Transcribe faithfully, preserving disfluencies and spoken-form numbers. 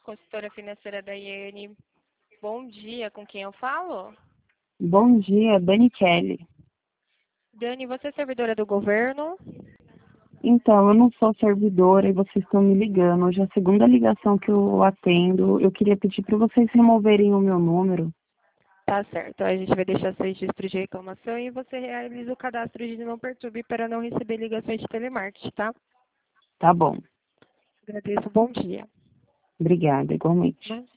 consultora financeira da I N. Bom dia, com quem eu falo? Bom dia, Dani Kelly. Dani, você é servidora do governo? Então, eu não sou servidora e vocês estão me ligando. Hoje é a segunda ligação que eu atendo. Eu queria pedir para vocês removerem o meu número. Tá certo, a gente vai deixar seu registro de reclamação e você realiza o cadastro de não perturbe para não receber ligações de telemarketing, tá? Tá bom. Agradeço, bom dia. Obrigada, igualmente. Mas...